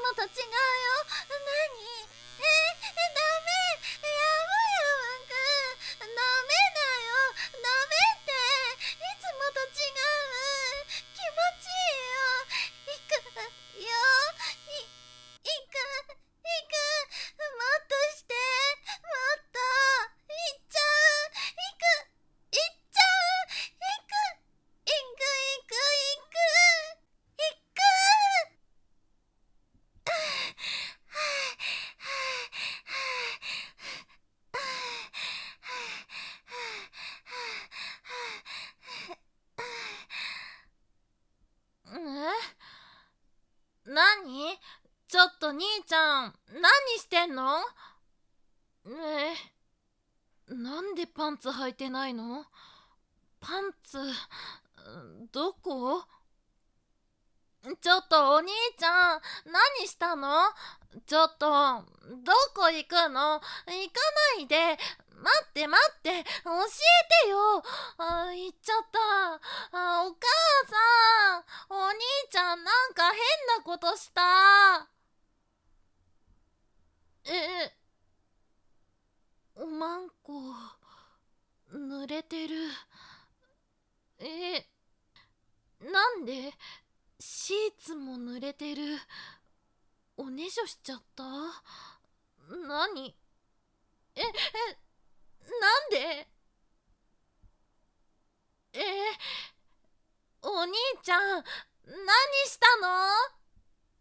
もと違うよ。何？ダメ。やばいよ、ワンくん。ダメだよ。ダメって。いつもと違う。気持ちいいよ。行くよ。行く。もっとして。もっと。行っちゃう。行っちゃう。行く。なに？ちょっと兄ちゃん、何してんの？なんでパンツ履いてないの？パンツ、どこ？ちょっとお兄ちゃん、何したの？ちょっと、どこ行くの？行かないで。待って、教えてよ。行っちゃった。お母さん、お兄ちゃんなんか変なことした。おまんこ、濡れてる。なんで？シーツも濡れてる。おねしょしちゃった？何？なんで？お兄ちゃん、何したの？